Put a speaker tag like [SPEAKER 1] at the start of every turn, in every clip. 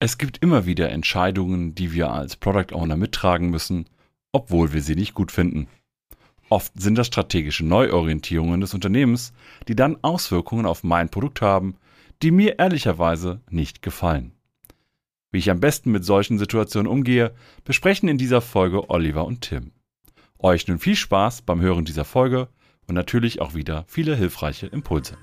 [SPEAKER 1] Es gibt immer wieder Entscheidungen, die wir als Product Owner mittragen müssen, obwohl wir sie nicht gut finden. Oft sind das strategische Neuorientierungen des Unternehmens, die dann Auswirkungen auf mein Produkt haben, die mir ehrlicherweise nicht gefallen. Wie ich am besten mit solchen Situationen umgehe, besprechen in dieser Folge Oliver und Tim. Euch nun viel Spaß beim Hören dieser Folge und natürlich auch wieder viele hilfreiche Impulse.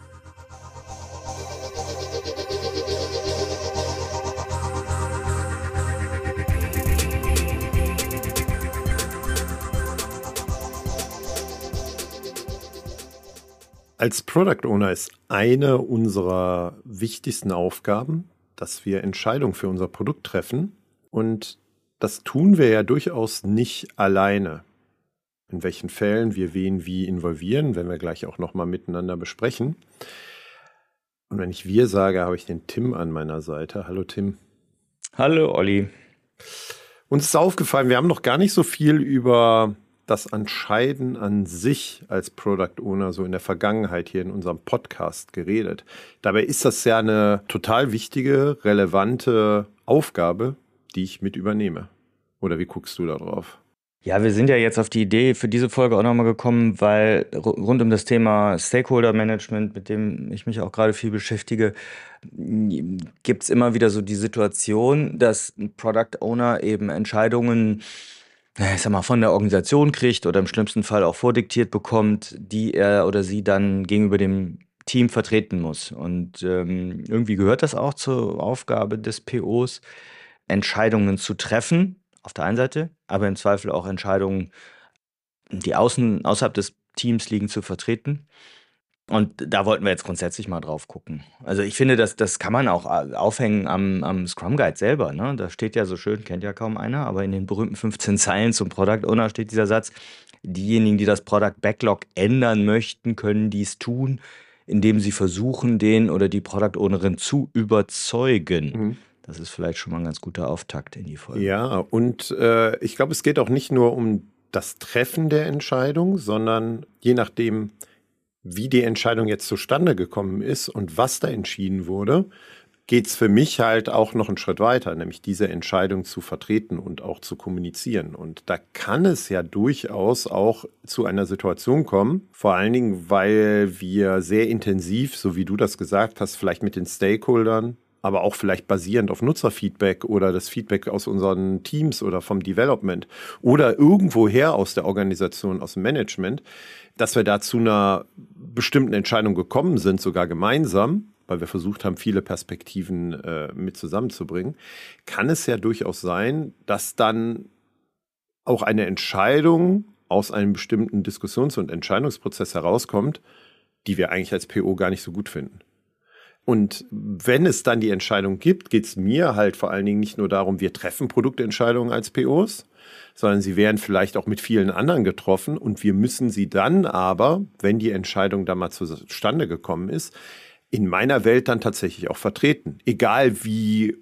[SPEAKER 2] Als Product Owner ist eine unserer wichtigsten Aufgaben, dass wir Entscheidungen für unser Produkt treffen. Und das tun wir ja durchaus nicht alleine. In welchen Fällen wir wen wie involvieren, werden wir gleich auch nochmal miteinander besprechen. Und wenn ich wir sage, habe ich den Tim an meiner Seite. Hallo Tim.
[SPEAKER 3] Hallo Olli.
[SPEAKER 2] Uns ist aufgefallen, wir haben noch gar nicht so viel über das Entscheiden an sich als Product Owner so in der Vergangenheit hier in unserem Podcast geredet. Dabei ist das ja eine total wichtige, relevante Aufgabe, die ich mit übernehme. Oder wie guckst du da drauf?
[SPEAKER 3] Ja, wir sind ja jetzt auf die Idee für diese Folge auch nochmal gekommen, weil rund um das Thema Stakeholder Management, mit dem ich mich auch gerade viel beschäftige, gibt es immer wieder so die Situation, dass ein Product Owner eben Entscheidungen, ich sag mal, von der Organisation kriegt oder im schlimmsten Fall auch vordiktiert bekommt, die er oder sie dann gegenüber dem Team vertreten muss. Und irgendwie gehört das auch zur Aufgabe des POs, Entscheidungen zu treffen, auf der einen Seite, aber im Zweifel auch Entscheidungen, die außerhalb des Teams liegen, zu vertreten. Und da wollten wir jetzt grundsätzlich mal drauf gucken. Also ich finde, das kann man auch aufhängen am Scrum Guide selber. Ne? Da steht ja so schön, kennt ja kaum einer, aber in den berühmten 15 Zeilen zum Product Owner steht dieser Satz: Diejenigen, die das Product Backlog ändern möchten, können dies tun, indem sie versuchen, den oder die Product Ownerin zu überzeugen. Das ist vielleicht schon mal ein ganz guter Auftakt in die Folge.
[SPEAKER 2] Ja, und ich glaube, es geht auch nicht nur um das Treffen der Entscheidung, sondern je nachdem, wie die Entscheidung jetzt zustande gekommen ist und was da entschieden wurde, geht es für mich halt auch noch einen Schritt weiter, nämlich diese Entscheidung zu vertreten und auch zu kommunizieren. Und da kann es ja durchaus auch zu einer Situation kommen, vor allen Dingen, weil wir sehr intensiv, so wie du das gesagt hast, vielleicht mit den Stakeholdern, aber auch vielleicht basierend auf Nutzerfeedback oder das Feedback aus unseren Teams oder vom Development oder irgendwoher aus der Organisation, aus dem Management, dass wir da zu einer bestimmten Entscheidung gekommen sind, sogar gemeinsam, weil wir versucht haben, viele Perspektiven mit zusammenzubringen, kann es ja durchaus sein, dass dann auch eine Entscheidung aus einem bestimmten Diskussions- und Entscheidungsprozess herauskommt, die wir eigentlich als PO gar nicht so gut finden. Und wenn es dann die Entscheidung gibt, geht es mir halt vor allen Dingen nicht nur darum, wir treffen Produktentscheidungen als POs, sondern sie werden vielleicht auch mit vielen anderen getroffen und wir müssen sie dann aber, wenn die Entscheidung da mal zustande gekommen ist, in meiner Welt dann tatsächlich auch vertreten. Egal wie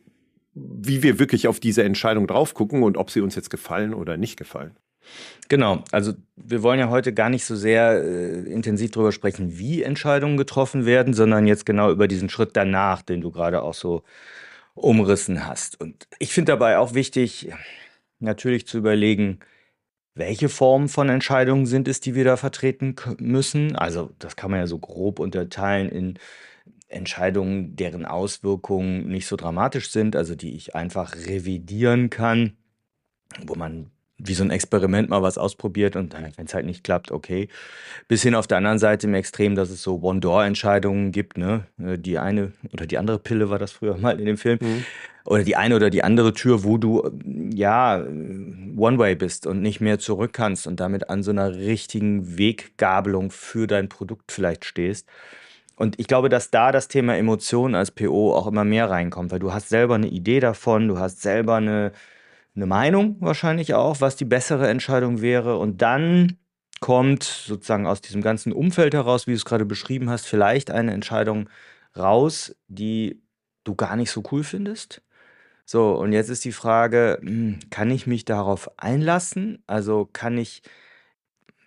[SPEAKER 2] wir wirklich auf diese Entscheidung drauf gucken und ob sie uns jetzt gefallen oder nicht gefallen.
[SPEAKER 3] Genau, also wir wollen ja heute gar nicht so sehr intensiv darüber sprechen, wie Entscheidungen getroffen werden, sondern jetzt genau über diesen Schritt danach, den du gerade auch so umrissen hast. Und ich finde dabei auch wichtig, natürlich zu überlegen, welche Formen von Entscheidungen sind es, die wir da vertreten müssen. Also das kann man ja so grob unterteilen in Entscheidungen, deren Auswirkungen nicht so dramatisch sind, also die ich einfach revidieren kann, wo man wie so ein Experiment mal was ausprobiert und dann, wenn es halt nicht klappt, okay. Bis hin auf der anderen Seite im Extrem, dass es so One-Door-Entscheidungen gibt, ne? Die eine oder die andere Pille war das früher mal in dem Film. Oder die eine oder die andere Tür, wo du, ja, One-Way bist und nicht mehr zurück kannst und damit an so einer richtigen Weggabelung für dein Produkt vielleicht stehst. Und ich glaube, dass da das Thema Emotionen als PO auch immer mehr reinkommt, weil du hast selber eine Idee davon, du hast selber eine Meinung wahrscheinlich auch, was die bessere Entscheidung wäre. Und dann kommt sozusagen aus diesem ganzen Umfeld heraus, wie du es gerade beschrieben hast, vielleicht eine Entscheidung raus, die du gar nicht so cool findest. So, und jetzt ist die Frage, kann ich mich darauf einlassen? Also kann ich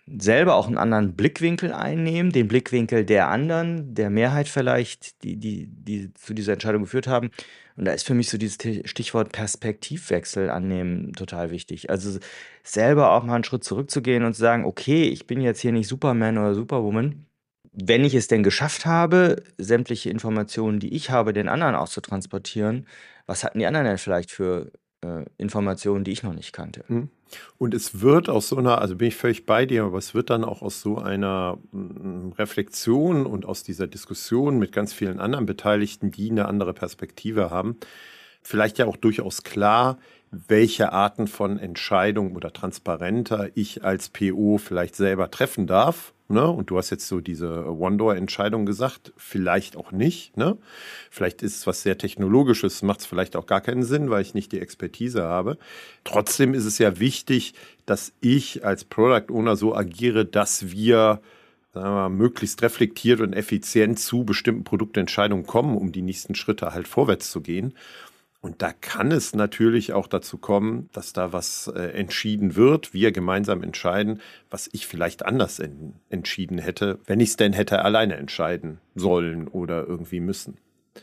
[SPEAKER 3] selber auch einen anderen Blickwinkel einnehmen, den Blickwinkel der anderen, der Mehrheit vielleicht, die zu dieser Entscheidung geführt haben. Und da ist für mich so dieses Stichwort Perspektivwechsel annehmen total wichtig. Also selber auch mal einen Schritt zurückzugehen und zu sagen, okay, ich bin jetzt hier nicht Superman oder Superwoman. Wenn ich es denn geschafft habe, sämtliche Informationen, die ich habe, den anderen auch zu transportieren, was hatten die anderen denn vielleicht für Informationen, die ich noch nicht kannte?
[SPEAKER 2] Und es wird aus so einer, also bin ich völlig bei dir, aber es wird dann auch aus so einer Reflexion und aus dieser Diskussion mit ganz vielen anderen Beteiligten, die eine andere Perspektive haben, vielleicht ja auch durchaus klar, welche Arten von Entscheidungen oder transparenter ich als PO vielleicht selber treffen darf. Ne? Und du hast jetzt so diese One-Door-Entscheidung gesagt, vielleicht auch nicht. Ne? Vielleicht ist es was sehr Technologisches, macht es vielleicht auch gar keinen Sinn, weil ich nicht die Expertise habe. Trotzdem ist es ja wichtig, dass ich als Product Owner so agiere, dass wir, sagen wir mal, möglichst reflektiert und effizient zu bestimmten Produktentscheidungen kommen, um die nächsten Schritte halt vorwärts zu gehen. Und da kann es natürlich auch dazu kommen, dass da was entschieden wird, wir gemeinsam entscheiden, was ich vielleicht anders entschieden hätte, wenn ich es denn hätte alleine entscheiden sollen oder irgendwie müssen.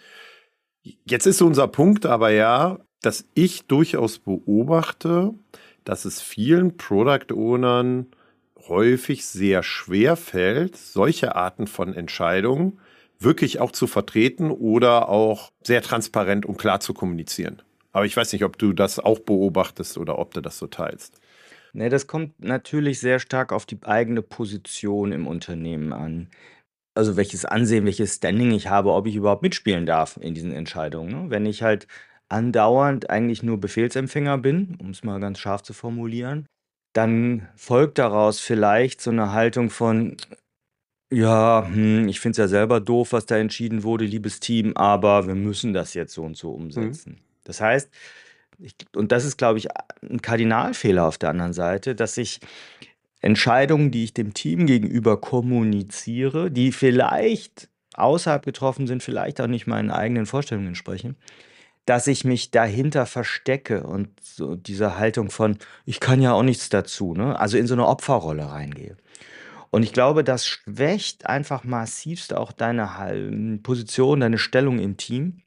[SPEAKER 2] Jetzt ist unser Punkt aber ja, dass ich durchaus beobachte, dass es vielen Product Ownern häufig sehr schwer fällt, solche Arten von Entscheidungen wirklich auch zu vertreten oder auch sehr transparent und klar zu kommunizieren. Aber ich weiß nicht, ob du das auch beobachtest oder ob du das so teilst.
[SPEAKER 3] Ne, das kommt natürlich sehr stark auf die eigene Position im Unternehmen an. Also welches Ansehen, welches Standing ich habe, ob ich überhaupt mitspielen darf in diesen Entscheidungen. Ne? Wenn ich halt andauernd eigentlich nur Befehlsempfänger bin, um es mal ganz scharf zu formulieren, dann folgt daraus vielleicht so eine Haltung von, ja, ich finde es ja selber doof, was da entschieden wurde, liebes Team, aber wir müssen das jetzt so und so umsetzen. Das heißt, und das ist, glaube ich, ein Kardinalfehler auf der anderen Seite, dass ich Entscheidungen, die ich dem Team gegenüber kommuniziere, die vielleicht außerhalb getroffen sind, vielleicht auch nicht meinen eigenen Vorstellungen entsprechen, dass ich mich dahinter verstecke und so diese Haltung von, ich kann ja auch nichts dazu, ne? Also in so eine Opferrolle reingehe. Und ich glaube, das schwächt einfach massivst auch deine Position, deine Stellung im Team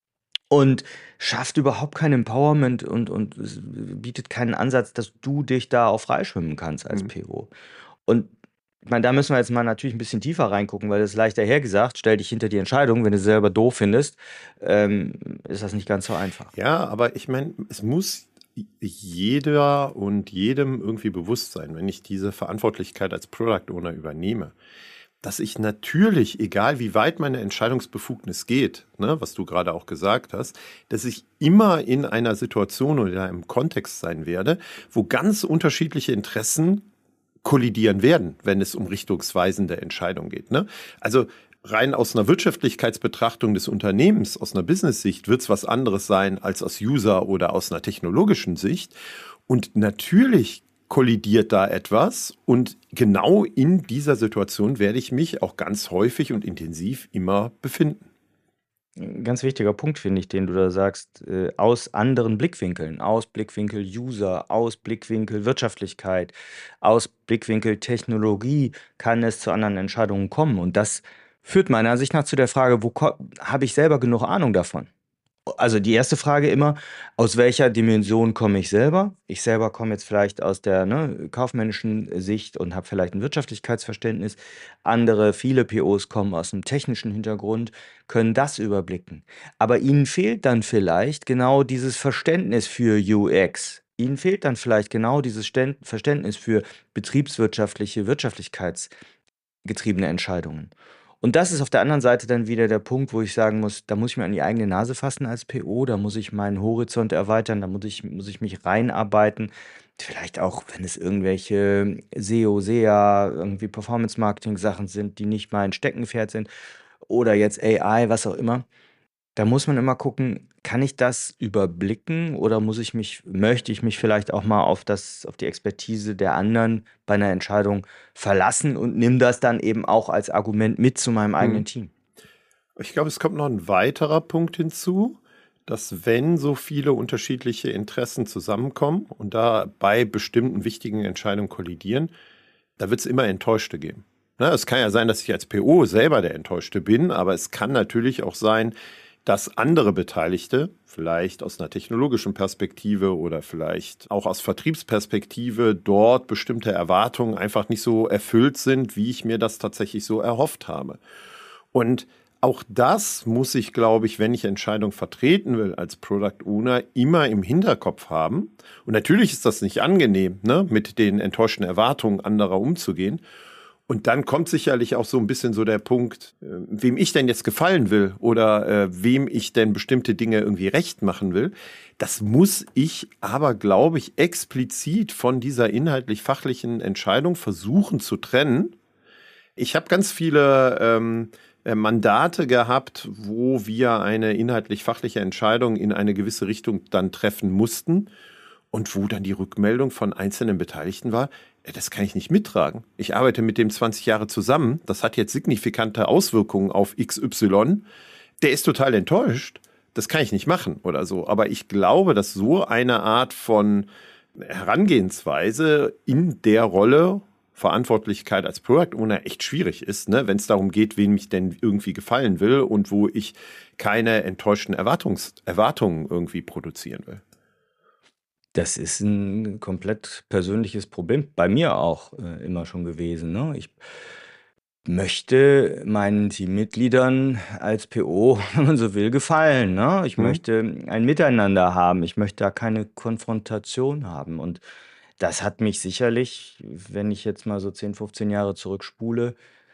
[SPEAKER 3] und schafft überhaupt kein Empowerment und es bietet keinen Ansatz, dass du dich da auch freischwimmen kannst als PO. Und ich meine, da müssen wir jetzt mal natürlich ein bisschen tiefer reingucken, weil das ist leichter hergesagt, stell dich hinter die Entscheidung, wenn du sie selber doof findest, ist das nicht ganz so einfach.
[SPEAKER 2] Ja, aber ich meine, es muss jeder und jedem irgendwie bewusst sein, wenn ich diese Verantwortlichkeit als Product Owner übernehme, dass ich natürlich, egal wie weit meine Entscheidungsbefugnis geht, ne, was du gerade auch gesagt hast, dass ich immer in einer Situation oder in einem Kontext sein werde, wo ganz unterschiedliche Interessen kollidieren werden, wenn es um richtungsweisende Entscheidungen geht. Ne? Also rein aus einer Wirtschaftlichkeitsbetrachtung des Unternehmens, aus einer Business-Sicht, wird es was anderes sein als aus User- oder aus einer technologischen Sicht. Und natürlich kollidiert da etwas und genau in dieser Situation werde ich mich auch ganz häufig und intensiv immer befinden.
[SPEAKER 3] Ein ganz wichtiger Punkt, finde ich, den du da sagst, aus anderen Blickwinkeln, aus Blickwinkel User, aus Blickwinkel Wirtschaftlichkeit, aus Blickwinkel Technologie kann es zu anderen Entscheidungen kommen. Und das führt meiner Ansicht nach zu der Frage, habe ich selber genug Ahnung davon? Also die erste Frage immer, aus welcher Dimension komme ich selber? Ich selber komme jetzt vielleicht aus der kaufmännischen Sicht und habe vielleicht ein Wirtschaftlichkeitsverständnis. Viele POs kommen aus einem technischen Hintergrund, können das überblicken. Aber ihnen fehlt dann vielleicht genau dieses Verständnis für UX. Ihnen fehlt dann vielleicht genau dieses Verständnis für betriebswirtschaftliche, wirtschaftlichkeitsgetriebene Entscheidungen. Und das ist auf der anderen Seite dann wieder der Punkt, wo ich sagen muss, da muss ich mir an die eigene Nase fassen als PO, da muss ich meinen Horizont erweitern, da muss ich mich reinarbeiten. Vielleicht auch, wenn es irgendwelche SEO, SEA, irgendwie Performance-Marketing-Sachen sind, die nicht mein Steckenpferd sind oder jetzt AI, was auch immer. Da muss man immer gucken, kann ich das überblicken oder möchte ich mich vielleicht auch mal auf die Expertise der anderen bei einer Entscheidung verlassen und nimm das dann eben auch als Argument mit zu meinem eigenen Team?
[SPEAKER 2] Ich glaube, es kommt noch ein weiterer Punkt hinzu, dass wenn so viele unterschiedliche Interessen zusammenkommen und da bei bestimmten wichtigen Entscheidungen kollidieren, da wird es immer Enttäuschte geben. Ne, es kann ja sein, dass ich als PO selber der Enttäuschte bin, aber es kann natürlich auch sein, dass andere Beteiligte, vielleicht aus einer technologischen Perspektive oder vielleicht auch aus Vertriebsperspektive, dort bestimmte Erwartungen einfach nicht so erfüllt sind, wie ich mir das tatsächlich so erhofft habe. Und auch das muss ich, glaube ich, wenn ich Entscheidungen vertreten will als Product Owner, immer im Hinterkopf haben. Und natürlich ist das nicht angenehm, ne, mit den enttäuschten Erwartungen anderer umzugehen. Und dann kommt sicherlich auch so ein bisschen so der Punkt, wem ich denn jetzt gefallen will oder wem ich denn bestimmte Dinge irgendwie recht machen will. Das muss ich aber, glaube ich, explizit von dieser inhaltlich-fachlichen Entscheidung versuchen zu trennen. Ich habe ganz viele Mandate gehabt, wo wir eine inhaltlich-fachliche Entscheidung in eine gewisse Richtung dann treffen mussten und wo dann die Rückmeldung von einzelnen Beteiligten war, das kann ich nicht mittragen. Ich arbeite mit dem 20 Jahre zusammen. Das hat jetzt signifikante Auswirkungen auf XY. Der ist total enttäuscht. Das kann ich nicht machen oder so. Aber ich glaube, dass so eine Art von Herangehensweise in der Rolle Verantwortlichkeit als Product Owner echt schwierig ist, ne? Wenn es darum geht, wem ich denn irgendwie gefallen will und wo ich keine enttäuschten Erwartungen irgendwie produzieren will.
[SPEAKER 3] Das ist ein komplett persönliches Problem, bei mir auch immer schon gewesen. Ne? Ich möchte meinen Teammitgliedern als PO, wenn man so will, gefallen. Ne? Ich möchte ein Miteinander haben. Ich möchte da keine Konfrontation haben. Und das hat mich sicherlich, wenn ich jetzt mal so 10, 15 Jahre zurückspule,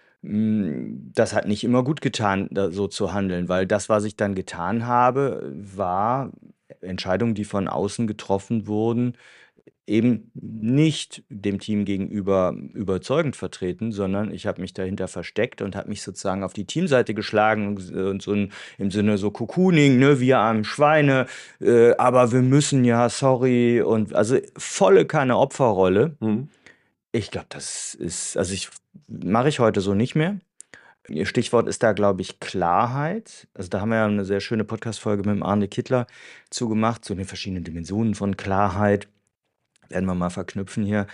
[SPEAKER 3] das hat nicht immer gut getan, so zu handeln, weil das, was ich dann getan habe, war Entscheidungen, die von außen getroffen wurden, eben nicht dem Team gegenüber überzeugend vertreten, sondern ich habe mich dahinter versteckt und habe mich sozusagen auf die Teamseite geschlagen und so im Sinne so Cocooning, ne, wir armen Schweine, aber wir müssen ja, sorry, und also volle keine Opferrolle. Ich glaube, das ist, also mache ich heute so nicht mehr. Ihr Stichwort ist da, glaube ich, Klarheit. Also da haben wir ja eine sehr schöne Podcast-Folge mit dem Arne Kittler zugemacht, zu den verschiedenen Dimensionen von Klarheit. Werden wir mal verknüpfen hier,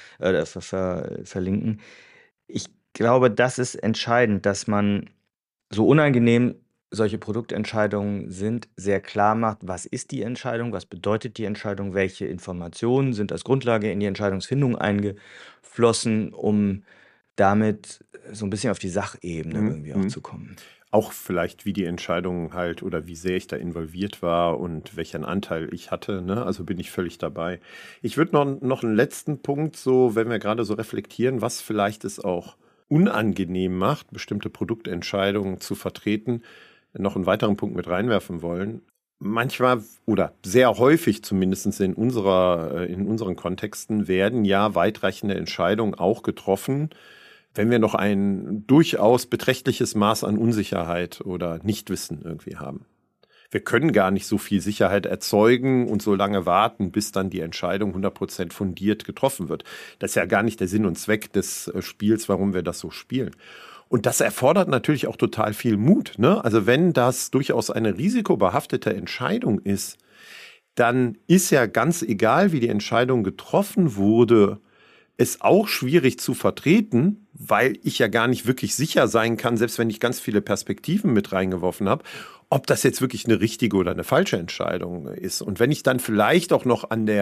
[SPEAKER 3] verlinken. Ich glaube, das ist entscheidend, dass man, so unangenehm solche Produktentscheidungen sind, sehr klar macht, was ist die Entscheidung, was bedeutet die Entscheidung, welche Informationen sind als Grundlage in die Entscheidungsfindung eingeflossen, um damit so ein bisschen auf die Sachebene irgendwie auch zu kommen.
[SPEAKER 2] Auch vielleicht, wie die Entscheidung halt oder wie sehr ich da involviert war und welchen Anteil ich hatte, ne? Also bin ich völlig dabei. Ich würde noch einen letzten Punkt, so wenn wir gerade so reflektieren, was vielleicht es auch unangenehm macht, bestimmte Produktentscheidungen zu vertreten, noch einen weiteren Punkt mit reinwerfen wollen. Manchmal oder sehr häufig zumindest in unseren Kontexten werden ja weitreichende Entscheidungen auch getroffen, wenn wir noch ein durchaus beträchtliches Maß an Unsicherheit oder Nichtwissen irgendwie haben. Wir können gar nicht so viel Sicherheit erzeugen und so lange warten, bis dann die Entscheidung 100% fundiert getroffen wird. Das ist ja gar nicht der Sinn und Zweck des Spiels, warum wir das so spielen. Und das erfordert natürlich auch total viel Mut, ne? Also wenn das durchaus eine risikobehaftete Entscheidung ist, dann ist ja ganz egal, wie die Entscheidung getroffen wurde, es auch schwierig zu vertreten, weil ich ja gar nicht wirklich sicher sein kann, selbst wenn ich ganz viele Perspektiven mit reingeworfen habe, ob das jetzt wirklich eine richtige oder eine falsche Entscheidung ist. Und wenn ich dann vielleicht auch noch an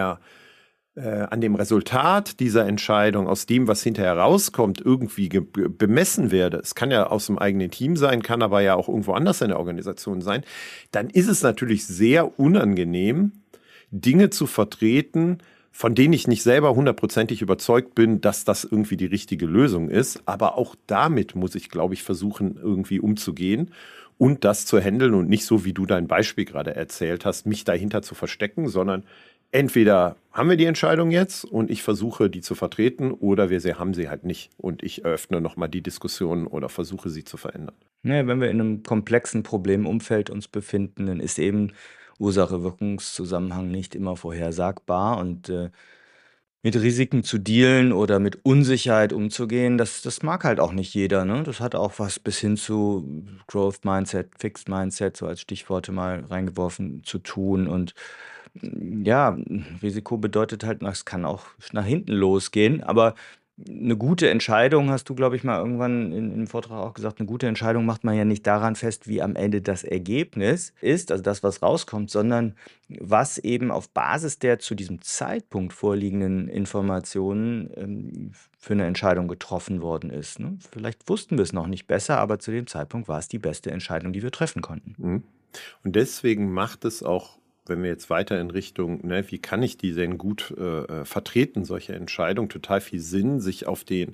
[SPEAKER 2] dem Resultat dieser Entscheidung, aus dem, was hinterher rauskommt, irgendwie bemessen werde, es kann ja aus dem eigenen Team sein, kann aber ja auch irgendwo anders in der Organisation sein, dann ist es natürlich sehr unangenehm, Dinge zu vertreten, von denen ich nicht selber hundertprozentig überzeugt bin, dass das irgendwie die richtige Lösung ist. Aber auch damit muss ich, glaube ich, versuchen, irgendwie umzugehen und das zu handeln und nicht so, wie du dein Beispiel gerade erzählt hast, mich dahinter zu verstecken, sondern entweder haben wir die Entscheidung jetzt und ich versuche, die zu vertreten, oder haben sie halt nicht und ich eröffne nochmal die Diskussion oder versuche, sie zu verändern.
[SPEAKER 3] Ja, wenn wir in einem komplexen Problemumfeld uns befinden, dann ist eben Ursache-Wirkungszusammenhang nicht immer vorhersagbar und mit Risiken zu dealen oder mit Unsicherheit umzugehen, das mag halt auch nicht jeder, ne? Das hat auch was bis hin zu Growth Mindset, Fixed Mindset, so als Stichworte mal reingeworfen, zu tun. Und ja, Risiko bedeutet halt, es kann auch nach hinten losgehen, aber eine gute Entscheidung, hast du, glaube ich, mal irgendwann im Vortrag auch gesagt, eine gute Entscheidung macht man ja nicht daran fest, wie am Ende das Ergebnis ist, also das, was rauskommt, sondern was eben auf Basis der zu diesem Zeitpunkt vorliegenden Informationen für eine Entscheidung getroffen worden ist. Ne? Vielleicht wussten wir es noch nicht besser, aber zu dem Zeitpunkt war es die beste Entscheidung, die wir treffen konnten.
[SPEAKER 2] Mhm. Und deswegen macht es auch, wenn wir jetzt weiter in Richtung, wie kann ich die denn gut vertreten, solche Entscheidungen, total viel Sinn, sich auf den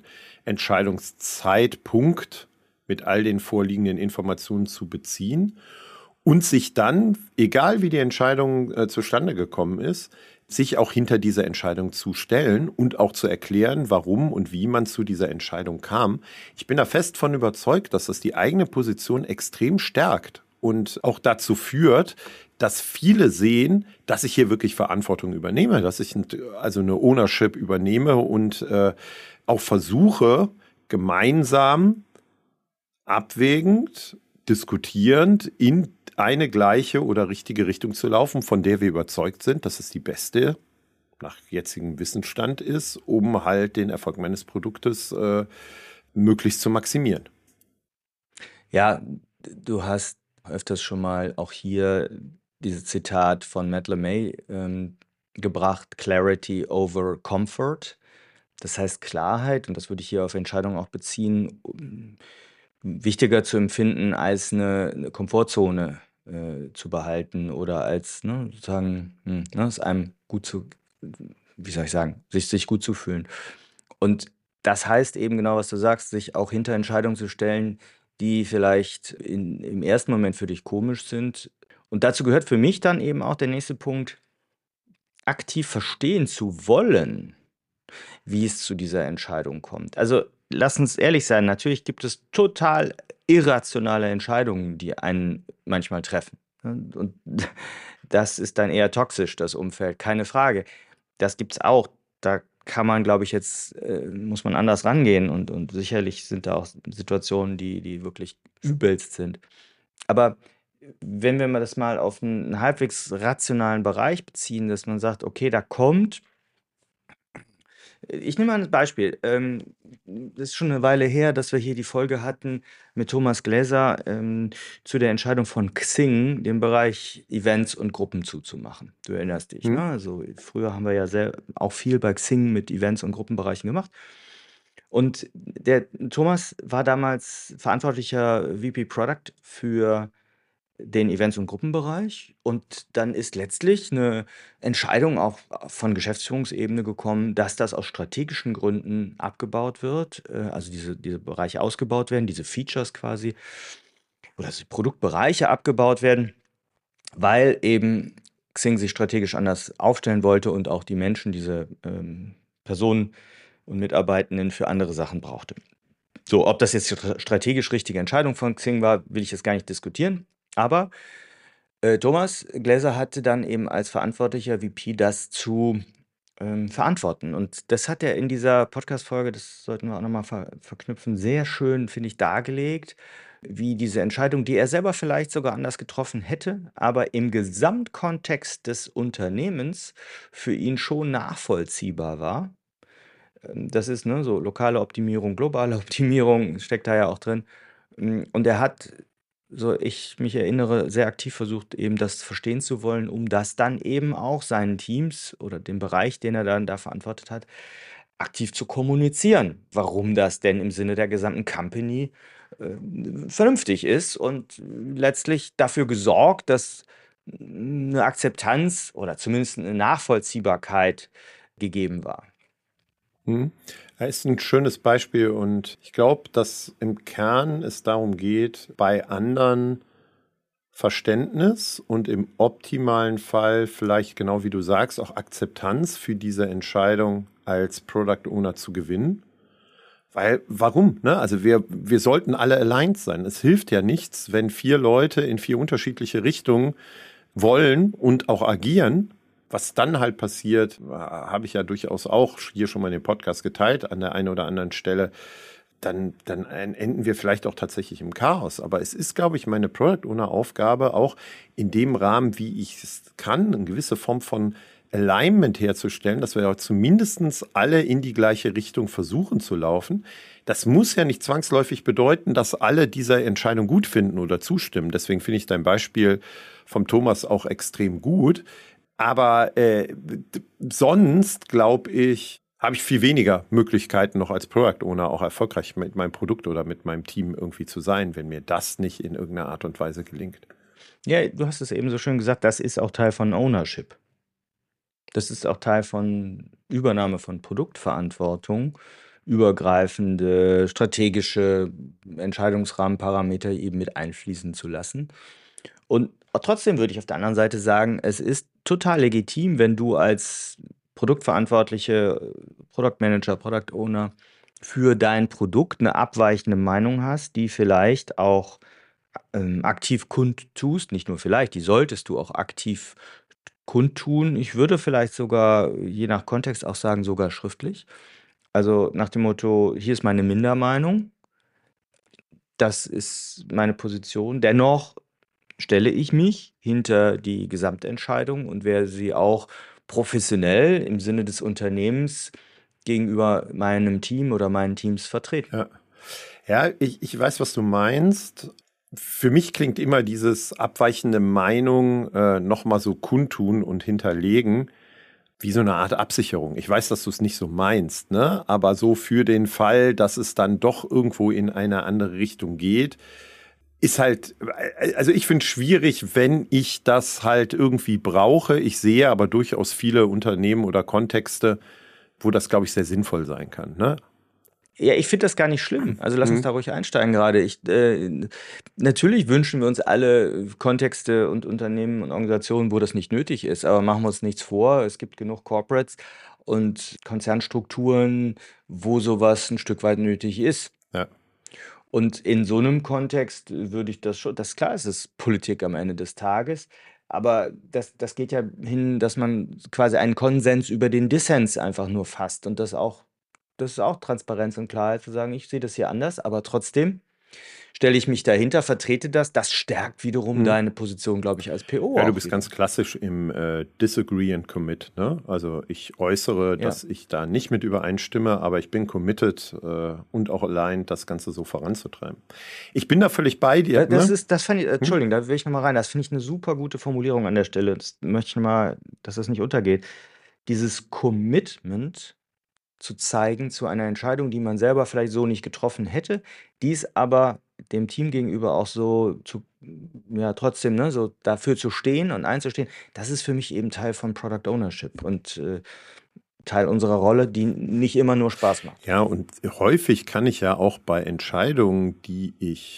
[SPEAKER 2] Entscheidungszeitpunkt mit all den vorliegenden Informationen zu beziehen und sich dann, egal wie die Entscheidung zustande gekommen ist, sich auch hinter dieser Entscheidung zu stellen und auch zu erklären, warum und wie man zu dieser Entscheidung kam. Ich bin da fest von überzeugt, dass das die eigene Position extrem stärkt und auch dazu führt, dass viele sehen, dass ich hier wirklich Verantwortung übernehme, dass ich also eine Ownership übernehme und auch versuche, gemeinsam, abwägend, diskutierend in eine gleiche oder richtige Richtung zu laufen, von der wir überzeugt sind, dass es die beste nach jetzigem Wissensstand ist, um halt den Erfolg meines Produktes möglichst zu maximieren.
[SPEAKER 3] Ja, du hast öfters schon mal auch hier dieses Zitat von Matt LeMay gebracht, Clarity over Comfort. Das heißt Klarheit, und das würde ich hier auf Entscheidungen auch beziehen, wichtiger zu empfinden, als eine Komfortzone zu behalten oder als sozusagen, es einem gut zu, wie soll ich sagen, sich gut zu fühlen. Und das heißt eben genau, was du sagst, sich auch hinter Entscheidungen zu stellen, die vielleicht im ersten Moment für dich komisch sind. Und dazu gehört für mich dann eben auch der nächste Punkt, aktiv verstehen zu wollen, wie es zu dieser Entscheidung kommt. Also lass uns ehrlich sein, natürlich gibt es total irrationale Entscheidungen, die einen manchmal treffen. Und das ist dann eher toxisch, das Umfeld, keine Frage. Das gibt es auch. Da kann man, glaube ich, jetzt muss man anders rangehen und sicherlich sind da auch Situationen, die wirklich übelst sind. Aber wenn wir das mal auf einen halbwegs rationalen Bereich beziehen, dass man sagt, okay, da kommt, ich nehme mal ein Beispiel. Das ist schon eine Weile her, dass wir hier die Folge hatten mit Thomas Gläser zu der Entscheidung von Xing, den Bereich Events und Gruppen zuzumachen. Du erinnerst dich, ne? Also früher haben wir ja auch viel bei Xing mit Events und Gruppenbereichen gemacht. Und der Thomas war damals verantwortlicher VP Product für den Events- und Gruppenbereich. Und dann ist letztlich eine Entscheidung auch von Geschäftsführungsebene gekommen, dass das aus strategischen Gründen abgebaut wird, also diese Bereiche ausgebaut werden, diese Features quasi, oder die Produktbereiche abgebaut werden, weil eben Xing sich strategisch anders aufstellen wollte und auch die Menschen, diese Personen und Mitarbeitenden für andere Sachen brauchte. So, ob das jetzt die strategisch richtige Entscheidung von Xing war, will ich jetzt gar nicht diskutieren. Aber Thomas Gläser hatte dann eben als verantwortlicher VP das zu verantworten. Und das hat er in dieser Podcast-Folge, das sollten wir auch nochmal verknüpfen, sehr schön, finde ich, dargelegt, wie diese Entscheidung, die er selber vielleicht sogar anders getroffen hätte, aber im Gesamtkontext des Unternehmens für ihn schon nachvollziehbar war. Das ist so lokale Optimierung, globale Optimierung, steckt da ja auch drin. Und er hat, so ich mich erinnere, sehr aktiv versucht, eben das verstehen zu wollen, um das dann eben auch seinen Teams oder dem Bereich, den er dann da verantwortet hat, aktiv zu kommunizieren, warum das denn im Sinne der gesamten Company vernünftig ist und letztlich dafür gesorgt, dass eine Akzeptanz oder zumindest eine Nachvollziehbarkeit gegeben war.
[SPEAKER 2] Das ist ein schönes Beispiel und ich glaube, dass im Kern es darum geht, bei anderen Verständnis und im optimalen Fall vielleicht genau wie du sagst, auch Akzeptanz für diese Entscheidung als Product Owner zu gewinnen. Weil, warum? Ne? Also wir sollten alle aligned sein. Es hilft ja nichts, wenn 4 Leute in 4 unterschiedliche Richtungen wollen und auch agieren. Was dann halt passiert, habe ich ja durchaus auch hier schon mal in dem Podcast geteilt, an der einen oder anderen Stelle, dann enden wir vielleicht auch tatsächlich im Chaos. Aber es ist, glaube ich, meine Product Owner Aufgabe, auch in dem Rahmen, wie ich es kann, eine gewisse Form von Alignment herzustellen, dass wir auch zumindest alle in die gleiche Richtung versuchen zu laufen. Das muss ja nicht zwangsläufig bedeuten, dass alle dieser Entscheidung gut finden oder zustimmen. Deswegen finde ich dein Beispiel vom Thomas auch extrem gut. Aber sonst, glaube ich, habe ich viel weniger Möglichkeiten noch als Product Owner auch erfolgreich mit meinem Produkt oder mit meinem Team irgendwie zu sein, wenn mir das nicht in irgendeiner Art und Weise gelingt.
[SPEAKER 3] Ja, du hast es eben so schön gesagt, das ist auch Teil von Ownership. Das ist auch Teil von Übernahme von Produktverantwortung, übergreifende strategische Entscheidungsrahmenparameter eben mit einfließen zu lassen. Und trotzdem würde ich auf der anderen Seite sagen, es ist total legitim, wenn du als Produktverantwortliche, Product Manager, Product Owner für dein Produkt eine abweichende Meinung hast, die vielleicht auch aktiv kundtust, nicht nur vielleicht, die solltest du auch aktiv kundtun. Ich würde vielleicht sogar, je nach Kontext auch sagen, sogar schriftlich. Also nach dem Motto, hier ist meine Mindermeinung, das ist meine Position. Dennoch stelle ich mich hinter die Gesamtentscheidung und werde sie auch professionell im Sinne des Unternehmens gegenüber meinem Team oder meinen Teams vertreten.
[SPEAKER 2] Ja, ja, ich weiß, was du meinst. Für mich klingt immer dieses abweichende Meinung nochmal so kundtun und hinterlegen wie so eine Art Absicherung. Ich weiß, dass du es nicht so meinst, ne? Aber so für den Fall, dass es dann doch irgendwo in eine andere Richtung geht, ist halt, also ich finde es schwierig, wenn ich das halt irgendwie brauche. Ich sehe aber durchaus viele Unternehmen oder Kontexte, wo das, glaube ich, sehr sinnvoll sein kann, ne?
[SPEAKER 3] Ja, ich finde das gar nicht schlimm. Also lass uns da ruhig einsteigen gerade. Natürlich wünschen wir uns alle Kontexte und Unternehmen und Organisationen, wo das nicht nötig ist. Aber machen wir uns nichts vor. Es gibt genug Corporates und Konzernstrukturen, wo sowas ein Stück weit nötig ist.
[SPEAKER 2] Ja.
[SPEAKER 3] Und in so einem Kontext würde ich das schon, das ist klar, es ist Politik am Ende des Tages. Aber das geht ja hin, dass man quasi einen Konsens über den Dissens einfach nur fasst und das ist auch Transparenz und Klarheit zu sagen, ich sehe das hier anders, aber trotzdem stelle ich mich dahinter, vertrete das. Das stärkt wiederum deine Position, glaube ich, als PO
[SPEAKER 2] Ja, du
[SPEAKER 3] auch
[SPEAKER 2] bist
[SPEAKER 3] wieder.
[SPEAKER 2] ganz klassisch im Disagree and Commit, ne? Also ich äußere,
[SPEAKER 3] Ja.
[SPEAKER 2] dass ich da nicht mit übereinstimme, aber ich bin committed und auch aligned, das Ganze so voranzutreiben. Ich bin da völlig bei dir.
[SPEAKER 3] Das fand ich, Entschuldigung, da will ich nochmal rein. Das finde ich eine super gute Formulierung an der Stelle. Das möchte ich nochmal, dass das nicht untergeht. Dieses Commitment zu zeigen zu einer Entscheidung, die man selber vielleicht so nicht getroffen hätte, dies aber dem Team gegenüber auch so ja, trotzdem, ne, so dafür zu stehen und einzustehen, das ist für mich eben Teil von Product Ownership und Teil unserer Rolle, die nicht immer nur Spaß macht.
[SPEAKER 2] Ja, und häufig kann ich ja auch bei Entscheidungen, die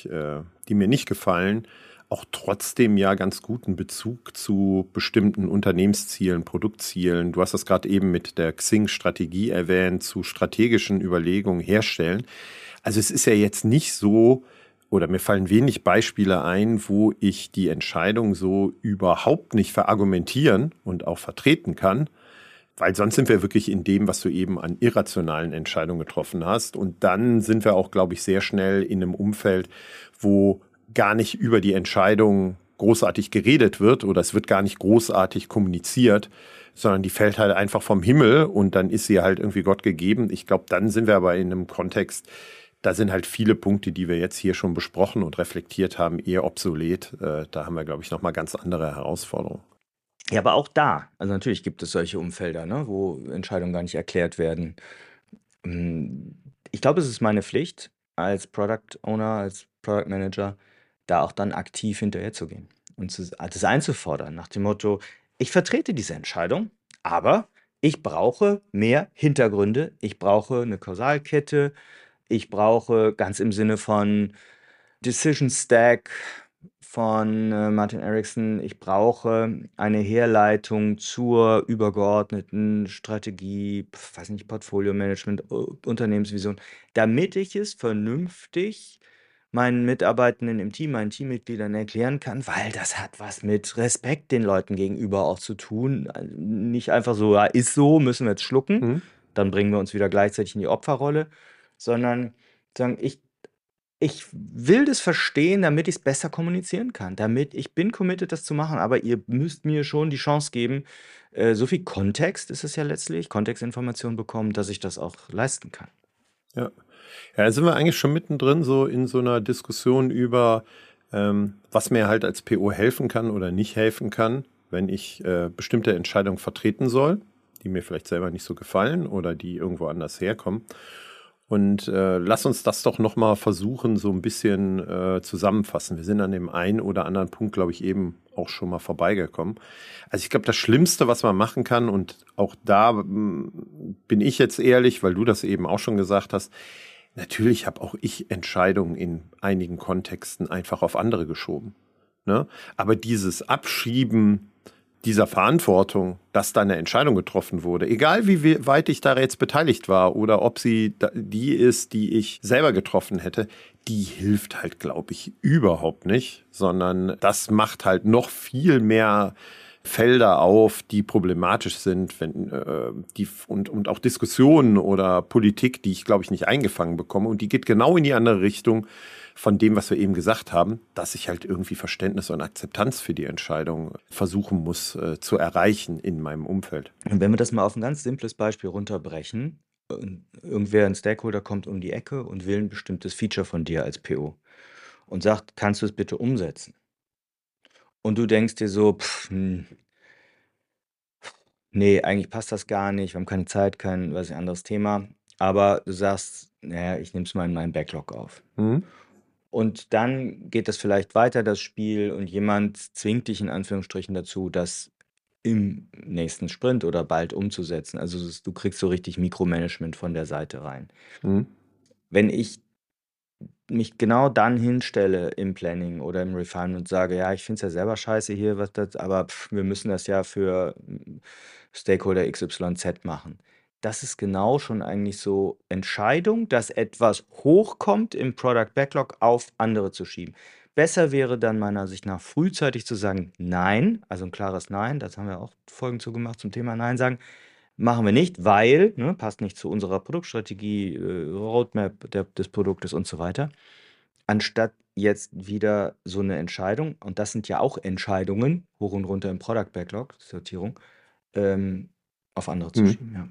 [SPEAKER 2] mir nicht gefallen, auch trotzdem ja ganz guten Bezug zu bestimmten Unternehmenszielen, Produktzielen. Du hast das gerade eben mit der Xing-Strategie erwähnt, zu strategischen Überlegungen herstellen. Also es ist ja jetzt nicht so, oder mir fallen wenig Beispiele ein, wo ich die Entscheidung so überhaupt nicht verargumentieren und auch vertreten kann. Weil sonst sind wir wirklich in dem, was du eben an irrationalen Entscheidungen getroffen hast. Und dann sind wir auch, glaube ich, sehr schnell in einem Umfeld, wo gar nicht über die Entscheidung großartig geredet wird oder es wird gar nicht großartig kommuniziert, sondern die fällt halt einfach vom Himmel und dann ist sie halt irgendwie Gott gegeben. Ich glaube, dann sind wir aber in einem Kontext, da sind halt viele Punkte, die wir jetzt hier schon besprochen und reflektiert haben, eher obsolet. Da haben wir, glaube ich, nochmal ganz andere Herausforderungen.
[SPEAKER 3] Ja, aber auch da, also natürlich gibt es solche Umfelder, ne, wo Entscheidungen gar nicht erklärt werden. Ich glaube, es ist meine Pflicht als Product Owner, als Product Manager, da auch dann aktiv hinterherzugehen und das einzufordern, nach dem Motto, ich vertrete diese Entscheidung, aber ich brauche mehr Hintergründe, ich brauche eine Kausalkette, ich brauche ganz im Sinne von Decision Stack von Martin Ericsson, ich brauche eine Herleitung zur übergeordneten Strategie, weiß nicht, Portfolio-Management, Unternehmensvision, damit ich es vernünftig meinen Mitarbeitenden im Team, meinen Teammitgliedern erklären kann, weil das hat was mit Respekt den Leuten gegenüber auch zu tun. Nicht einfach so, ja, ist so, müssen wir jetzt schlucken, dann bringen wir uns wieder gleichzeitig in die Opferrolle, sondern Sagen, ich will das verstehen, damit ich es besser kommunizieren kann. Ich bin committed, das zu machen, aber ihr müsst mir schon die Chance geben, so viel Kontext ist es ja letztlich, Kontextinformation bekommen, dass ich das auch leisten kann.
[SPEAKER 2] Ja. Ja, da sind wir eigentlich schon mittendrin so in so einer Diskussion über, was mir halt als PO helfen kann oder nicht helfen kann, wenn ich bestimmte Entscheidungen vertreten soll, die mir vielleicht selber nicht so gefallen oder die irgendwo anders herkommen. Und lass uns das doch nochmal versuchen, so ein bisschen zusammenfassen. Wir sind an dem einen oder anderen Punkt, glaube ich, eben auch schon mal vorbeigekommen. Also ich glaube, das Schlimmste, was man machen kann, und auch da bin ich jetzt ehrlich, weil du das eben auch schon gesagt hast, natürlich habe auch ich Entscheidungen in einigen Kontexten einfach auf andere geschoben. Ne? Aber dieses Abschieben dieser Verantwortung, dass da eine Entscheidung getroffen wurde, egal wie weit ich da jetzt beteiligt war oder ob sie die ist, die ich selber getroffen hätte, die hilft halt, glaube ich, überhaupt nicht, sondern das macht halt noch viel mehr Felder auf, die problematisch sind, wenn und auch Diskussionen oder Politik, die ich, glaube ich, nicht eingefangen bekomme. Und die geht genau in die andere Richtung von dem, was wir eben gesagt haben, dass ich halt irgendwie Verständnis und Akzeptanz für die Entscheidung versuchen muss zu erreichen in meinem Umfeld.
[SPEAKER 3] Und wenn wir das mal auf ein ganz simples Beispiel runterbrechen, irgendwer, ein Stakeholder kommt um die Ecke und will ein bestimmtes Feature von dir als PO und sagt, kannst du es bitte umsetzen? Und du denkst dir so, nee, eigentlich passt das gar nicht, wir haben keine Zeit, kein, weiß ich, anderes Thema. Aber du sagst, naja, ich nehme es mal in meinen Backlog auf.
[SPEAKER 2] Mhm.
[SPEAKER 3] Und dann geht das vielleicht weiter, das Spiel, und jemand zwingt dich in Anführungsstrichen dazu, das im nächsten Sprint oder bald umzusetzen. Also du kriegst so richtig Mikromanagement von der Seite rein.
[SPEAKER 2] Mhm.
[SPEAKER 3] Wenn ich mich genau dann hinstelle im Planning oder im Refinement und sage, ja, ich finde es ja selber scheiße hier, was das, aber wir müssen das ja für Stakeholder XYZ machen. Das ist genau schon eigentlich so Entscheidung, dass etwas hochkommt im Product Backlog auf andere zu schieben. Besser wäre dann meiner Sicht nach frühzeitig zu sagen, nein, also ein klares Nein, das haben wir auch Folgen zugemacht zum Thema Nein sagen, machen wir nicht, weil, ne, passt nicht zu unserer Produktstrategie, Roadmap des Produktes und so weiter. Anstatt jetzt wieder so eine Entscheidung, und das sind ja auch Entscheidungen, hoch und runter im Product Backlog, Sortierung, auf andere zu schieben, ja.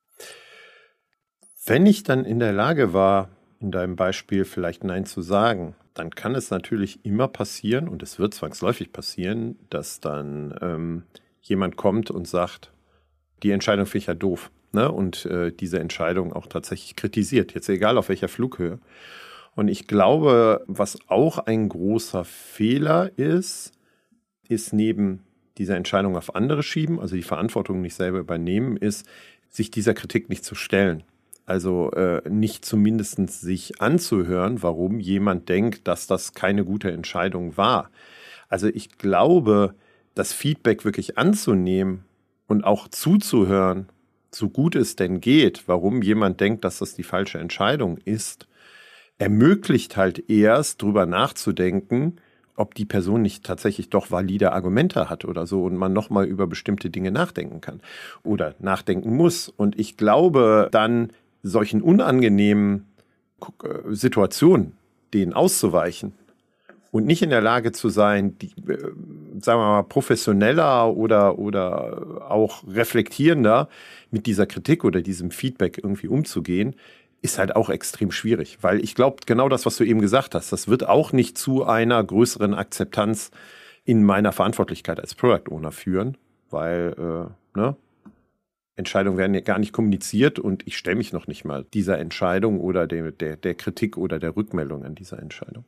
[SPEAKER 2] Wenn ich dann in der Lage war, in deinem Beispiel vielleicht Nein zu sagen, dann kann es natürlich immer passieren, und es wird zwangsläufig passieren, dass dann jemand kommt und sagt, die Entscheidung finde ich ja doof, ne? Und diese Entscheidung auch tatsächlich kritisiert, jetzt egal auf welcher Flughöhe. Und ich glaube, was auch ein großer Fehler ist neben dieser Entscheidung auf andere schieben, also die Verantwortung nicht selber übernehmen, ist, sich dieser Kritik nicht zu stellen. Also nicht zumindest sich anzuhören, warum jemand denkt, dass das keine gute Entscheidung war. Also ich glaube, das Feedback wirklich anzunehmen und auch zuzuhören, so gut es denn geht, warum jemand denkt, dass das die falsche Entscheidung ist, ermöglicht halt erst drüber nachzudenken, ob die Person nicht tatsächlich doch valide Argumente hat oder so und man nochmal über bestimmte Dinge nachdenken kann oder nachdenken muss. Und ich glaube, dann solchen unangenehmen Situationen, denen auszuweichen und nicht in der Lage zu sein, die, sagen wir mal, professioneller oder auch reflektierender mit dieser Kritik oder diesem Feedback irgendwie umzugehen, ist halt auch extrem schwierig. Weil ich glaube, genau das, was du eben gesagt hast, das wird auch nicht zu einer größeren Akzeptanz in meiner Verantwortlichkeit als Product Owner führen, weil Entscheidungen werden ja gar nicht kommuniziert und ich stelle mich noch nicht mal dieser Entscheidung oder der Kritik oder der Rückmeldung an dieser Entscheidung.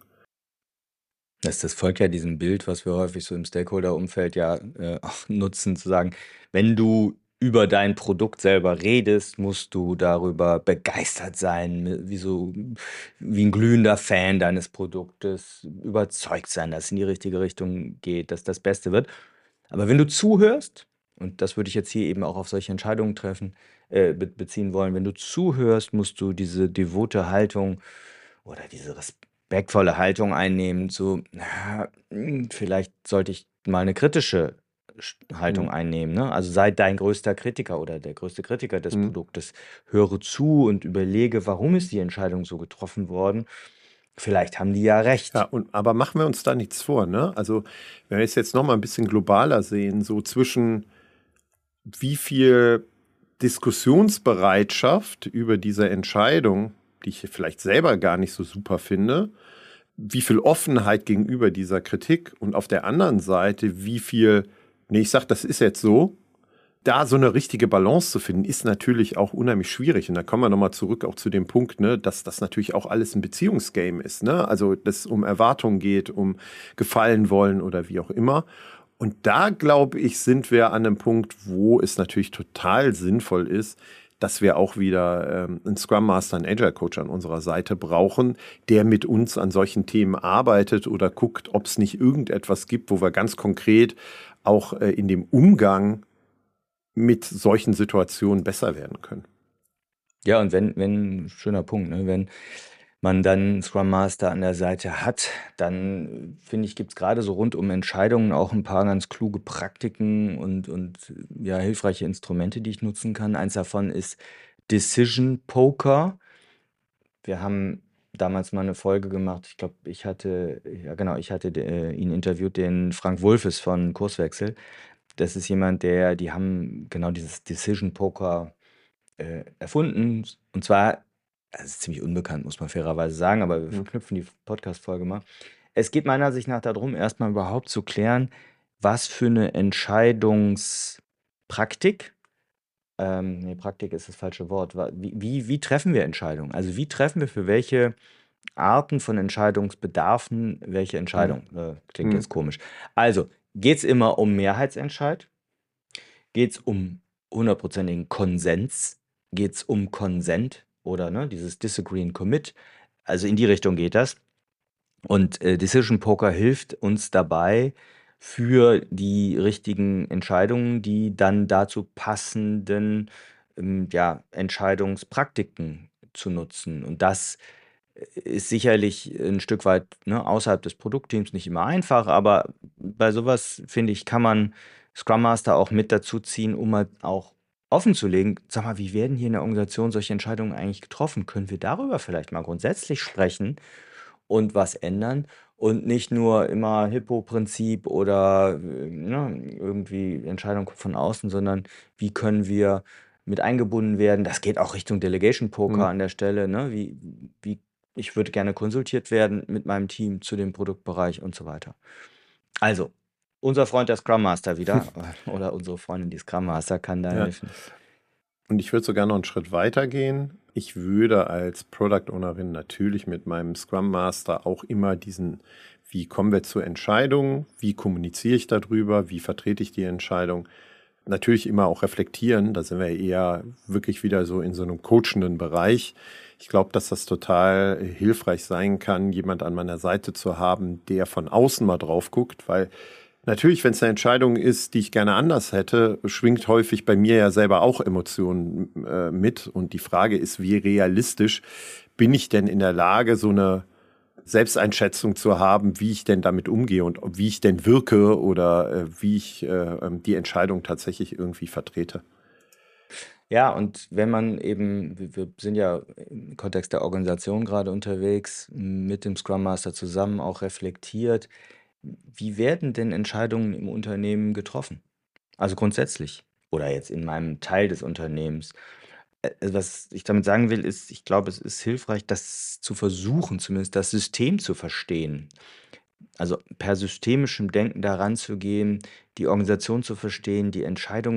[SPEAKER 3] Das folgt ja diesem Bild, was wir häufig so im Stakeholder-Umfeld ja auch nutzen, zu sagen, wenn du über dein Produkt selber redest, musst du darüber begeistert sein, wie ein glühender Fan deines Produktes, überzeugt sein, dass es in die richtige Richtung geht, dass das Beste wird. Aber wenn du zuhörst, und das würde ich jetzt hier eben auch auf solche Entscheidungen beziehen wollen, wenn du zuhörst, musst du diese devote Haltung oder diese respektvolle Haltung einnehmen, vielleicht sollte ich mal eine kritische Haltung
[SPEAKER 2] Mhm.
[SPEAKER 3] einnehmen, ne? Also sei dein größter Kritiker oder der größte Kritiker des
[SPEAKER 2] Mhm.
[SPEAKER 3] Produktes. Höre zu und überlege, warum ist die Entscheidung so getroffen worden? Vielleicht haben die ja
[SPEAKER 2] Ja,
[SPEAKER 3] recht.
[SPEAKER 2] aber machen wir uns da nichts vor, ne? Also, wenn wir es jetzt noch mal ein bisschen globaler sehen, so zwischen wie viel Diskussionsbereitschaft über diese Entscheidung, die ich vielleicht selber gar nicht so super finde, wie viel Offenheit gegenüber dieser Kritik und auf der anderen Seite, wie viel, nee, ich sag, das ist jetzt so, da so eine richtige Balance zu finden, ist natürlich auch unheimlich schwierig. Und da kommen wir nochmal zurück auch zu dem Punkt, ne, dass das natürlich auch alles ein Beziehungsgame ist. Ne? Also, dass es um Erwartungen geht, um gefallen wollen oder wie auch immer. Und da, glaube ich, sind wir an einem Punkt, wo es natürlich total sinnvoll ist, dass wir auch wieder einen Scrum Master, einen Agile Coach an unserer Seite brauchen, der mit uns an solchen Themen arbeitet oder guckt, ob es nicht irgendetwas gibt, wo wir ganz konkret auch in dem Umgang mit solchen Situationen besser werden können.
[SPEAKER 3] Ja, und schöner Punkt, ne? Wenn man dann einen Scrum Master an der Seite hat, dann finde ich, gibt es gerade so rund um Entscheidungen auch ein paar ganz kluge Praktiken und ja, hilfreiche Instrumente, die ich nutzen kann. Eins davon ist Decision Poker. Wir haben damals mal eine Folge gemacht. Ich glaube, ich hatte ihn interviewt, den Frank Wulfes von Kurswechsel. Das ist jemand, die haben genau dieses Decision Poker erfunden. Und zwar, es ist ziemlich unbekannt, muss man fairerweise sagen, aber wir
[SPEAKER 2] Mhm.
[SPEAKER 3] verknüpfen die Podcast-Folge mal. Es geht meiner Sicht nach darum, erstmal überhaupt zu klären, was für eine Entscheidungspraktik, nee, Praktik ist das falsche Wort, wie treffen wir Entscheidungen? Also wie treffen wir für welche Arten von Entscheidungsbedarfen welche
[SPEAKER 2] Mhm.
[SPEAKER 3] Entscheidung? Klingt
[SPEAKER 2] Mhm.
[SPEAKER 3] jetzt komisch. Also, geht es immer um Mehrheitsentscheid? Geht es um hundertprozentigen Konsens? Geht es um Consent oder ne, dieses Disagree and Commit? Also in die Richtung geht das. Und Decision Poker hilft uns dabei, für die richtigen Entscheidungen, die dann dazu passenden ja, Entscheidungspraktiken zu nutzen. Und das ist sicherlich ein Stück weit ne, außerhalb des Produktteams nicht immer einfach, aber bei sowas, finde ich, kann man Scrum Master auch mit dazu ziehen, um mal auch offenzulegen, sag mal, wie werden hier in der Organisation solche Entscheidungen eigentlich getroffen? Können wir darüber vielleicht mal grundsätzlich sprechen und was ändern? Und nicht nur immer Hippo-Prinzip oder ne, irgendwie Entscheidung von außen, sondern wie können wir mit eingebunden werden? Das geht auch Richtung Delegation Poker
[SPEAKER 2] Mhm.
[SPEAKER 3] an der Stelle. Ne? Wie, ich würde gerne konsultiert werden mit meinem Team zu dem Produktbereich und so weiter. Also, unser Freund der Scrum Master wieder oder unsere Freundin, die Scrum Master, kann da
[SPEAKER 2] Ja.
[SPEAKER 3] helfen.
[SPEAKER 2] Und ich würde sogar noch einen Schritt weiter gehen. Ich würde als Product Ownerin natürlich mit meinem Scrum Master auch immer diesen, wie kommen wir zur Entscheidung, wie kommuniziere ich darüber, wie vertrete ich die Entscheidung, natürlich immer auch reflektieren. Da sind wir eher wirklich wieder so in so einem coachenden Bereich. Ich glaube, dass das total hilfreich sein kann, jemand an meiner Seite zu haben, der von außen mal drauf guckt, weil natürlich, wenn es eine Entscheidung ist, die ich gerne anders hätte, schwingt häufig bei mir ja selber auch Emotionen mit. Und die Frage ist, wie realistisch bin ich denn in der Lage, so eine Selbsteinschätzung zu haben, wie ich denn damit umgehe und wie ich denn wirke oder wie ich die Entscheidung tatsächlich irgendwie vertrete.
[SPEAKER 3] Ja, und wenn man eben, wir sind ja im Kontext der Organisation gerade unterwegs, mit dem Scrum Master zusammen auch reflektiert, wie werden denn Entscheidungen im Unternehmen getroffen? Also grundsätzlich oder jetzt in meinem Teil des Unternehmens. Was ich damit sagen will, ist, ich glaube, es ist hilfreich, das zu versuchen, zumindest das System zu verstehen. Also per systemischem Denken daran zu gehen, die Organisation zu verstehen, die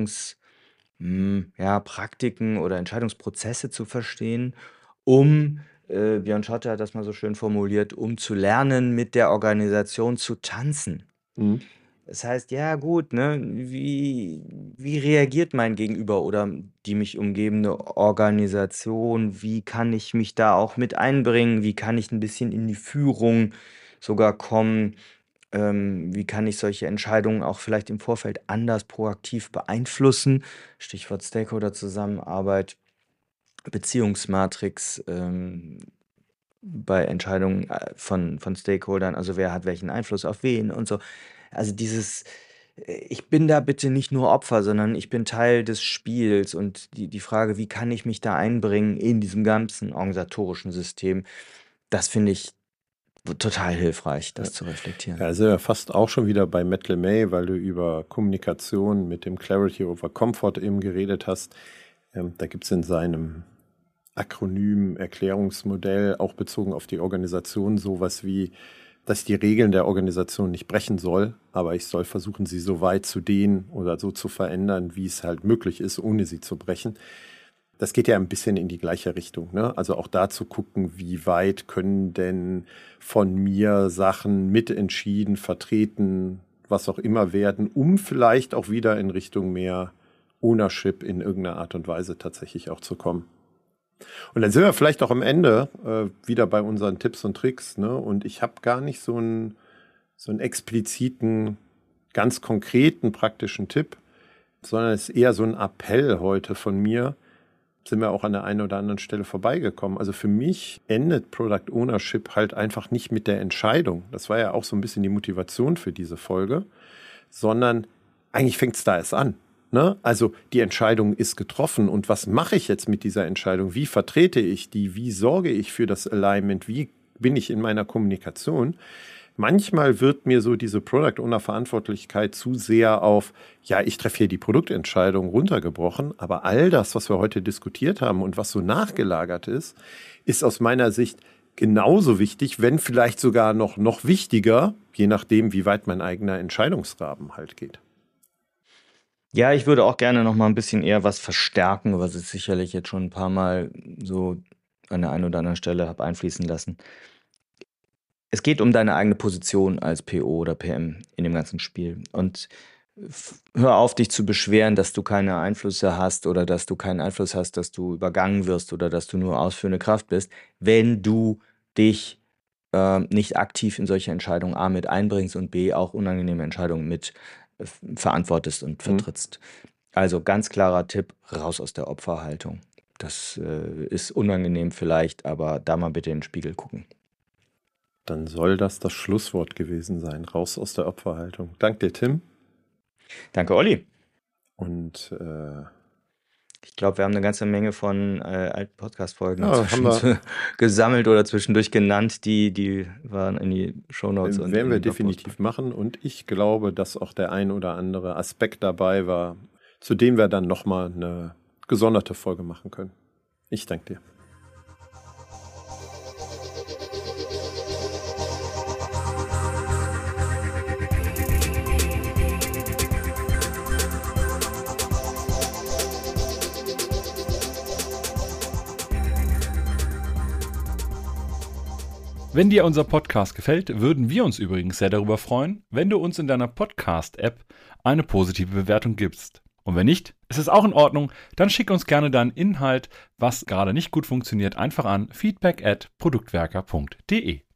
[SPEAKER 3] ja, Praktiken oder Entscheidungsprozesse zu verstehen, um, Björn Schotte hat das mal so schön formuliert, um zu lernen, mit der Organisation zu tanzen.
[SPEAKER 2] Mhm.
[SPEAKER 3] Das heißt, ja gut, ne, wie reagiert mein Gegenüber oder die mich umgebende Organisation? Wie kann ich mich da auch mit einbringen? Wie kann ich ein bisschen in die Führung sogar kommen? Wie kann ich solche Entscheidungen auch vielleicht im Vorfeld anders proaktiv beeinflussen? Stichwort Stakeholder-Zusammenarbeit, Beziehungsmatrix, bei Entscheidungen von Stakeholdern, also wer hat welchen Einfluss auf wen und so. Also dieses ich bin da bitte nicht nur Opfer, sondern ich bin Teil des Spiels und die Frage, wie kann ich mich da einbringen in diesem ganzen organisatorischen System, das finde ich total hilfreich, das zu reflektieren.
[SPEAKER 2] Ja, sind wir fast auch schon wieder bei Matt LeMay, weil du über Kommunikation mit dem Clarity over Comfort eben geredet hast. Da gibt es in seinem Akronym-Erklärungsmodell, auch bezogen auf die Organisation, sowas wie, dass ich die Regeln der Organisation nicht brechen soll, aber ich soll versuchen, sie so weit zu dehnen oder so zu verändern, wie es halt möglich ist, ohne sie zu brechen. Das geht ja ein bisschen in die gleiche Richtung, ne? Also auch da zu gucken, wie weit können denn von mir Sachen mitentschieden, vertreten, was auch immer werden, um vielleicht auch wieder in Richtung mehr Ownership in irgendeiner Art und Weise tatsächlich auch zu kommen. Und dann sind wir vielleicht auch am Ende wieder bei unseren Tipps und Tricks, ne? Und ich habe gar nicht so einen expliziten, ganz konkreten, praktischen Tipp, sondern es ist eher so ein Appell heute von mir. Sind wir auch an der einen oder anderen Stelle vorbeigekommen. Also für mich endet Product Ownership halt einfach nicht mit der Entscheidung. Das war ja auch so ein bisschen die Motivation für diese Folge, sondern eigentlich fängt es da erst an. Ne? Also die Entscheidung ist getroffen und was mache ich jetzt mit dieser Entscheidung? Wie vertrete ich die? Wie sorge ich für das Alignment? Wie bin ich in meiner Kommunikation? Manchmal wird mir so diese Product Owner Verantwortlichkeit zu sehr auf, ja, ich treffe hier die Produktentscheidung runtergebrochen, aber all das, was wir heute diskutiert haben und was so nachgelagert ist aus meiner Sicht genauso wichtig, wenn vielleicht sogar noch wichtiger, je nachdem, wie weit mein eigener Entscheidungsrahmen halt geht.
[SPEAKER 3] Ja, ich würde auch gerne noch mal ein bisschen eher was verstärken, was ich sicherlich jetzt schon ein paar Mal so an der einen oder anderen Stelle habe einfließen lassen. Es geht um deine eigene Position als PO oder PM in dem ganzen Spiel. Und hör auf, dich zu beschweren, dass du keine Einflüsse hast oder dass du keinen Einfluss hast, dass du übergangen wirst oder dass du nur ausführende Kraft bist, wenn du dich nicht aktiv in solche Entscheidungen A mit einbringst und B auch unangenehme Entscheidungen mit verantwortest und vertrittst. Also ganz klarer Tipp, raus aus der Opferhaltung. Das ist unangenehm vielleicht, aber da mal bitte in den Spiegel gucken.
[SPEAKER 2] Dann soll das Schlusswort gewesen sein. Raus aus der Opferhaltung. Danke dir, Tim.
[SPEAKER 3] Danke, Olli.
[SPEAKER 2] Und
[SPEAKER 3] ich glaube, wir haben eine ganze Menge von alten Podcast-Folgen gesammelt oder zwischendurch genannt. Die waren in die Shownotes.
[SPEAKER 2] Werden wir definitiv machen. Und ich glaube, dass auch der ein oder andere Aspekt dabei war, zu dem wir dann nochmal eine gesonderte Folge machen können. Ich danke dir.
[SPEAKER 1] Wenn dir unser Podcast gefällt, würden wir uns übrigens sehr darüber freuen, wenn du uns in deiner Podcast-App eine positive Bewertung gibst. Und wenn nicht, ist es auch in Ordnung, dann schick uns gerne deinen Inhalt, was gerade nicht gut funktioniert, einfach an feedback@produktwerker.de.